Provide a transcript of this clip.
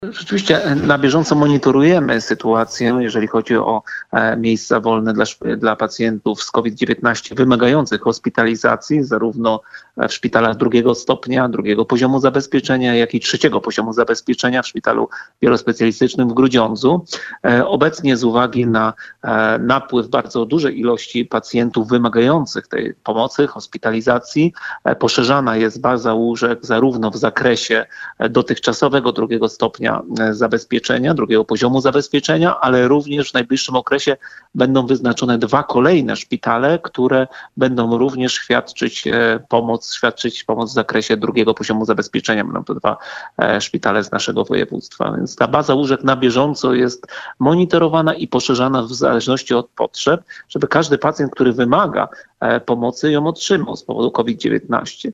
Rzeczywiście na bieżąco monitorujemy sytuację, jeżeli chodzi o miejsca wolne dla pacjentów z COVID-19 wymagających hospitalizacji, zarówno w szpitalach drugiego stopnia, drugiego poziomu zabezpieczenia, jak i trzeciego poziomu zabezpieczenia w szpitalu wielospecjalistycznym w Grudziądzu. Obecnie z uwagi na napływ bardzo dużej ilości pacjentów wymagających tej pomocy, hospitalizacji, poszerzana jest baza łóżek zarówno w zakresie dotychczasowego drugiego stopnia zabezpieczenia, drugiego poziomu zabezpieczenia, ale również w najbliższym okresie będą wyznaczone 2 kolejne szpitale, które będą również świadczyć pomoc w zakresie drugiego poziomu zabezpieczenia. Będą to 2 szpitale z naszego województwa. Więc ta baza łóżek na bieżąco jest monitorowana i poszerzana w zależności od potrzeb, żeby każdy pacjent, który wymaga pomocy, ją otrzymał z powodu COVID-19.